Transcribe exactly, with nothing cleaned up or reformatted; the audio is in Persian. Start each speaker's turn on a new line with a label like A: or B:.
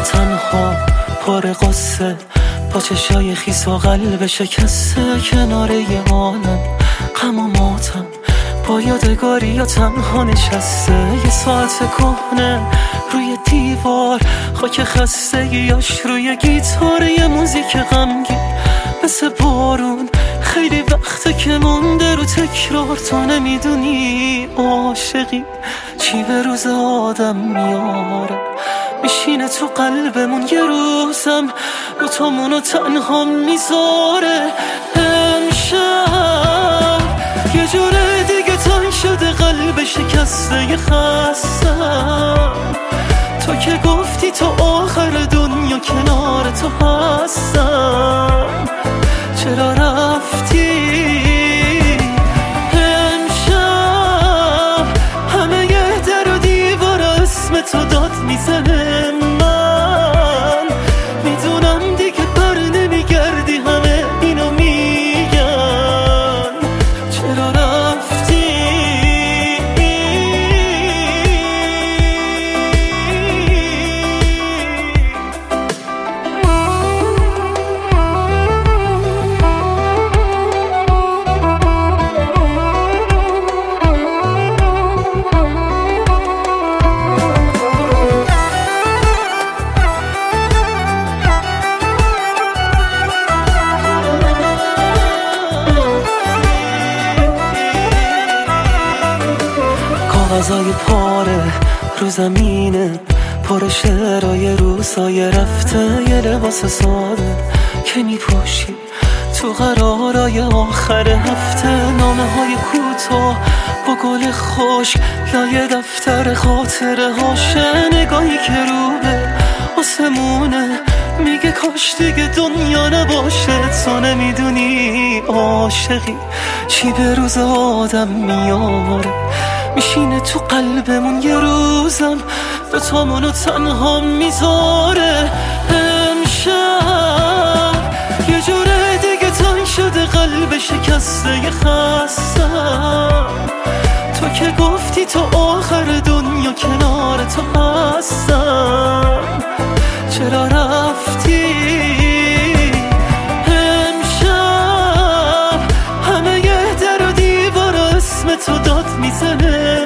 A: تنها پر قصه، با چشای خیس و قلب شکسته، کنار یه عالم غم و ماتم، با یادگاری یا تنها نشسته. یه ساعت کهنه روی دیوار، خاک خستگیاش روی گیتار، یه موزیک غمگین مثل بارون، خیلی وقته که مونده رو تکرار. تو نمیدونی عاشقی چی به روز آدم میاره، میشینه تو قلبمون یه روزم دوتامونو تنها میذاره. امشب یه جوره دیگه تنگ شده قلب شکسته یه خستم، تو که گفتی تو آخر دنیا کنار تو هستم، چرا رفتی؟ امشب همه یه در و دیوار اسم تو داد میزنه، من میدونم دیگه بر نمیگردی، همه اینو میگن، چرا رفتی؟ کاغذای پاره رو زمینه، پر شعرهای روزای رفته، یه لباس ساده که میپوشی تو قرارای آخر هفته، نامه های کوتاه با گل خوش لای دفتر خاطره هاشه، نگاهی که رو به آسمونه میگه کاش دیگه دنیا نباشه. تو نمیدونی عاشقی چی به روز آدم میاره، میشینه تو قلبمون یه روزم دوتامونو تنها میذاره. امشب یه جوره دیگه تنگ شده قلب شکسته یه خستم، تو که گفتی تو آخر دنیا کنار تو هستم، چرا رفتی؟ امشب همه یه در و دیوار اسم تو داد میزنه،